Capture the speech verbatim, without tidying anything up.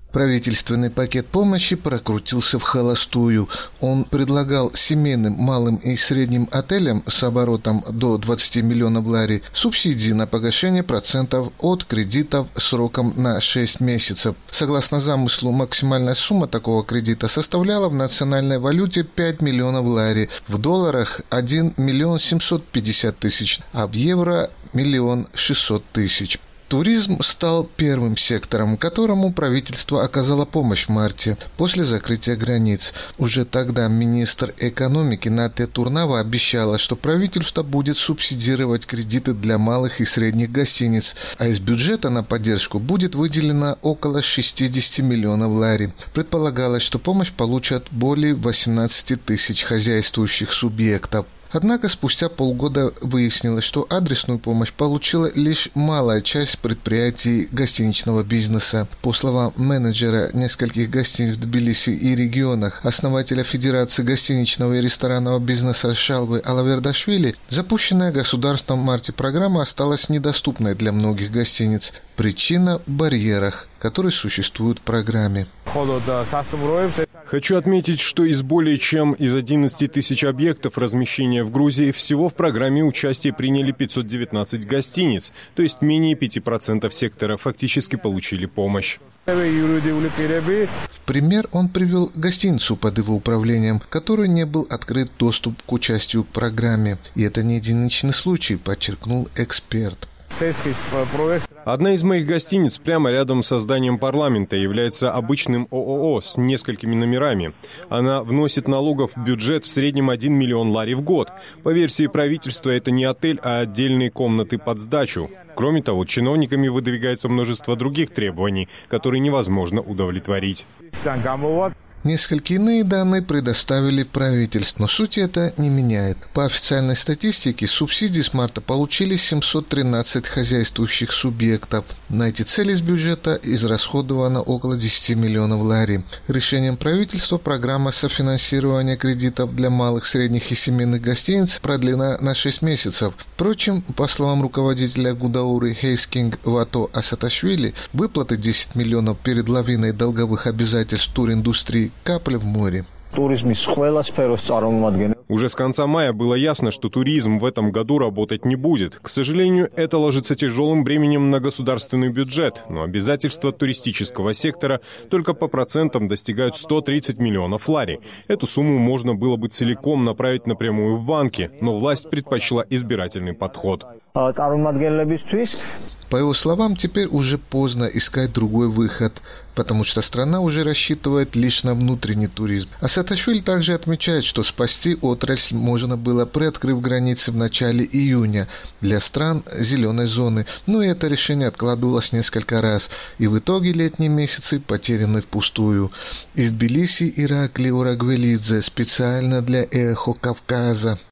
Правительственный пакет помощи прокрутился в холостую. Он предлагал семейным, малым и средним отелям с оборотом до двадцати миллионов лари субсидии на погашение процентов от кредитов сроком на шесть месяцев. Согласно замыслу, максимальная сумма такого кредита составляла в национальной валюте пять миллионов лари, в долларах один миллион семьсот пятьдесят тысяч, а в евро миллион шестьсот тысяч. Туризм стал первым сектором, которому правительство оказало помощь в марте, после закрытия границ. Уже тогда министр экономики Натя Турнава обещала, что правительство будет субсидировать кредиты для малых и средних гостиниц, а из бюджета на поддержку будет выделено около шестьдесят миллионов лари. Предполагалось, что помощь получат более восемнадцати тысяч хозяйствующих субъектов. Однако спустя полгода выяснилось, что адресную помощь получила лишь малая часть предприятий гостиничного бизнеса. По словам менеджера нескольких гостиниц в Тбилиси и регионах, основателя Федерации гостиничного и ресторанного бизнеса Шалвы Алавердашвили, запущенная государством в марте программа осталась недоступной для многих гостиниц. Причина в барьерах, которые существуют в программе. Хочу отметить, что из более чем из одиннадцати тысяч объектов размещения в Грузии всего в программе участие приняли пятьсот девятнадцать гостиниц, то есть менее пяти процентов сектора фактически получили помощь. В пример он привел гостиницу под его управлением, в которой не был открыт доступ к участию в программе. И это не единичный случай, подчеркнул эксперт. Одна из моих гостиниц прямо рядом со зданием парламента является обычным ООО с несколькими номерами. Она вносит налогов в бюджет в среднем один миллион лари в год. По версии правительства, это не отель, а отдельные комнаты под сдачу. Кроме того, чиновниками выдвигается множество других требований, которые невозможно удовлетворить. Несколько иные данные предоставили правительство, но суть это не меняет. По официальной статистике, субсидии с марта получили семьсот тринадцать хозяйствующих субъектов. На эти цели из бюджета израсходовано около десяти миллионов лари. Решением правительства программа софинансирования кредитов для малых, средних и семейных гостиниц продлена на шесть месяцев. Впрочем, по словам руководителя Гудауры Хейскинг Вато Асаташвили, выплаты десяти миллионов перед лавиной долговых обязательств туриндустрии капля в море. Уже с конца мая было ясно, что туризм в этом году работать не будет. К сожалению, это ложится тяжелым бременем на государственный бюджет, но обязательства туристического сектора только по процентам достигают ста тридцати миллионов лари. Эту сумму можно было бы целиком направить напрямую в банки, но власть предпочла избирательный подход. По его словам, теперь уже поздно искать другой выход, потому что страна уже рассчитывает лишь на внутренний туризм. А Саакашвили также отмечает, что спасти отрасль можно было, приоткрыв границы в начале июня для стран зеленой зоны, но это решение откладывалось несколько раз, и в итоге летние месяцы потеряны впустую. Из Тбилиси Иракли Урагвелидзе специально для Эхо Кавказа.